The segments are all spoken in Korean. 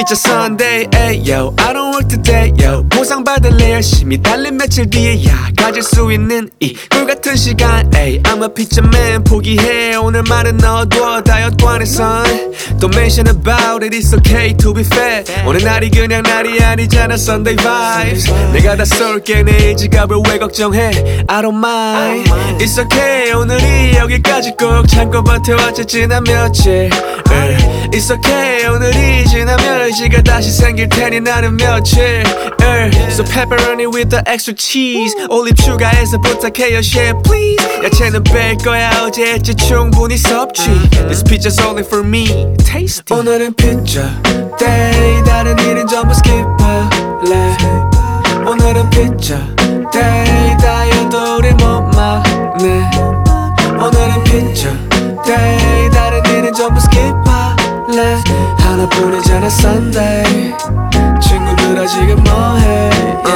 It's a Sunday, ayo I don't work today, yo 보상받을래 열심히 달린 며칠 뒤에야 가질 수 있는 이 꿀같은 시간, ay I'm a pizza man 포기해 오늘만은 넣어둬 다이어트관에선 Don't mention about it, it's okay to be fat 오늘 날이 그냥 날이 아니잖아 Sunday vibes 내가 다 쏠게 내일 지갑을 왜 걱정해 I don't mind It's okay 오늘이 여기까지 꼭 참고 버텨왔지 지난 며칠 It's okay 오늘이 지나면 의지가 다시 생길 테니 나는 며칠 So pepperoni with the extra cheese 올립 추가해서 부탁해요 share please 야채는 뺄 거야 어제 했지 충분히 섭취 This pizza's only for me tasty 오늘은 pizza day 다른 일은 전부 skip할래 오늘은 pizza day 다이어도 우린 못 막네 오늘은 pizza day 다른 일은 전부 skip할래 하나뿐이잖아 Sunday 친구들아 지금 뭐해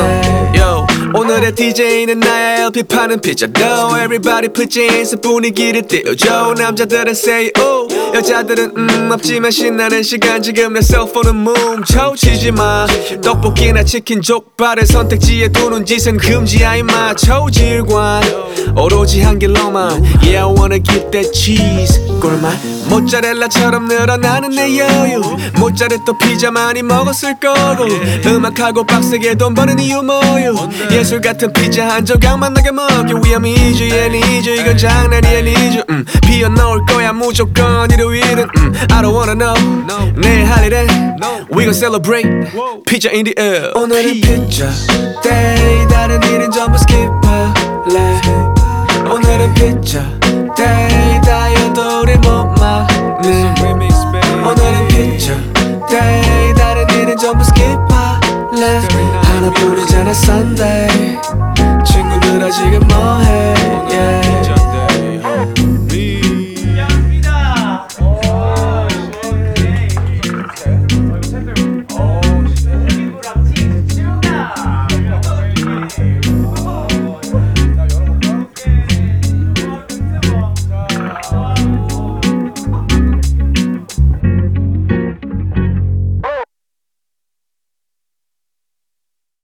Yo 오늘의 DJ는 나야 LP 파는 피자 Go Everybody put your hands 분위기를 띄워줘 남자들은 say oh 여자들은 없지만 신나는 시간 지금 내 셀폰은 뭉쳐 치지마 떡볶이나 치킨 족발을 선택지에 두는 짓은 금지야 임마 초질관 오로지 한 길로만 Yeah I wanna get that cheese 꿀맛 모짜렐라처럼 늘어나는 내 여유 모짜렐라 피자 많이 먹었을 거고 음악하고 빡세게 돈 버는 이유 뭐유 예술 같은 피자 한 조각만 나게 먹기 위함이 이주 얘는 이주 이건 장난이 아니죠 비어 넣을 거야 무조건 일요일은 I don't wanna know 내일 할 일은 We gon' celebrate Pizza in the air 오늘은 pizza day 다른 일은 전부 skip할래 오늘은 pizza day 다이어도 우린 못 막네 오늘은 pizza day 다른 일은 전부 skip할래 하나뿐이잖아 Sunday 친구들아 지금 뭐해